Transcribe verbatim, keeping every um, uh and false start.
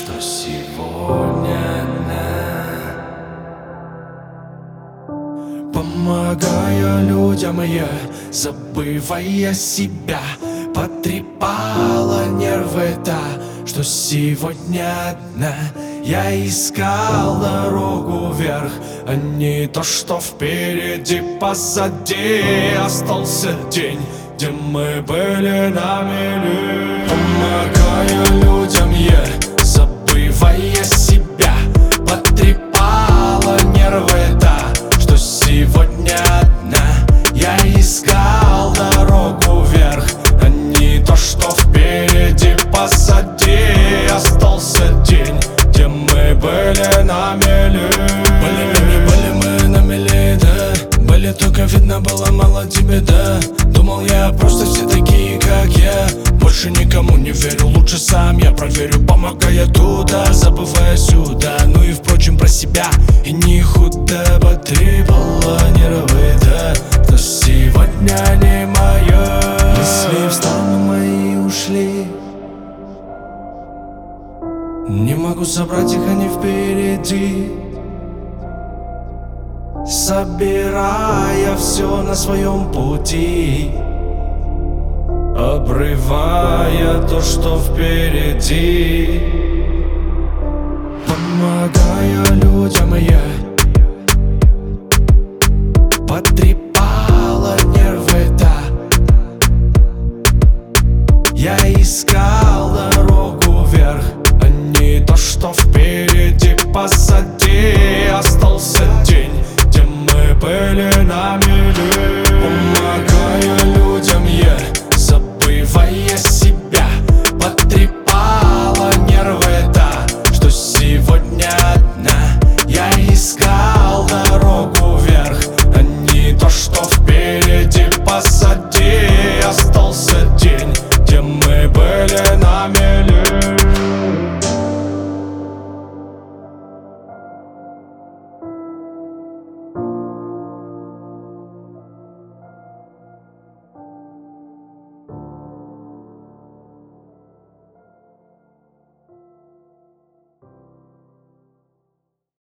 что сегодня дня. Помогая людям я, забывая себя, потрепала нервы та, что сегодня одна. Я искал дорогу вверх, а не то, что впереди. Позади остался день, где мы были на мели. Помогая людям я, забывая себя, потрепала нервы та, что сегодня одна. Я искал дорогу вверх, а не то, что впереди. Позади остался день, где мы были на мели. Были мы, не были мы на мели, да. Были, только видно было мало тебе, да. Думал я, просто все такие, как я. Больше никому не верю, лучше сам я проверю. Помогая туда, забывая сюда. Ну и впрочем про себя, и не худо потрепала нервы, да. Но сегодня не мое. Мысли в сторону мои ушли, не могу собрать их, они впереди. Собирая все на своем пути, обрывая то, что впереди. Помогая людям я, потрепала нервы та. Я искал дорогу вверх, а не то, что впереди. Позади